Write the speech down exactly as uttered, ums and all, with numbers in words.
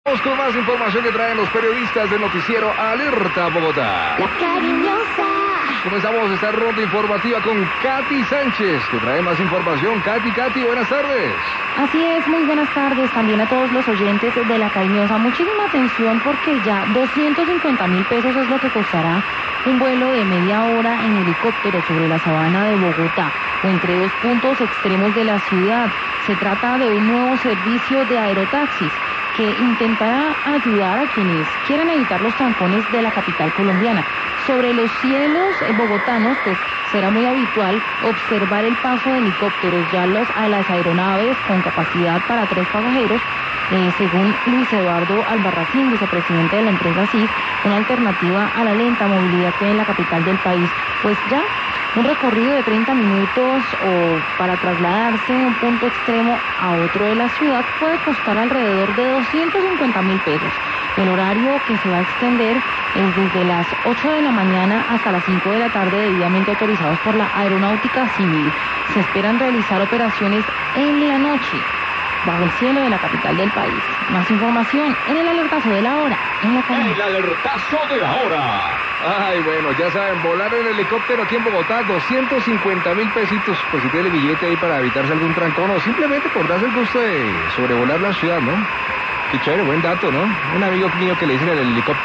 Vamos con más información que traen los periodistas del noticiero Alerta Bogotá. La cariñosa. Comenzamos esta ronda informativa con Katy Sánchez, que trae más información. Katy, Katy, buenas tardes. Así es, muy buenas tardes también a todos los oyentes de La Cariñosa. Muchísima atención porque ya doscientos cincuenta mil pesos es lo que costará un vuelo de media hora en helicóptero sobre la sabana de Bogotá o entre dos puntos extremos de la ciudad. Se trata de un nuevo servicio de aerotaxis que intentará ayudar a quienes quieran evitar los trancones de la capital colombiana. Sobre los cielos bogotanos, pues será muy habitual observar el paso de helicópteros, ya los, a las aeronaves con capacidad para tres pasajeros, eh, según Luis Eduardo Albarracín, vicepresidente de la empresa C I S, una alternativa a la lenta movilidad que hay en la capital del país. Pues ya un recorrido de treinta minutos o para trasladarse de un punto extremo a otro de la ciudad puede costar alrededor de doscientos cincuenta mil pesos. El horario que se va a extender es desde las ocho de la mañana hasta las cinco de la tarde, debidamente autorizados por la Aeronáutica Civil. Se esperan realizar operaciones en la noche, bajo el cielo de la capital del país. Más información en el alertazo de la hora. En la El alertazo de la hora. Ay, bueno, ya saben, volar en helicóptero aquí en Bogotá, doscientos cincuenta mil pesitos. Pues si tiene el billete ahí para evitarse algún trancón o simplemente por darse el gusto de sobrevolar la ciudad, ¿no? Qué chévere, buen dato, ¿no? Un amigo mío que le dicen el helicóptero.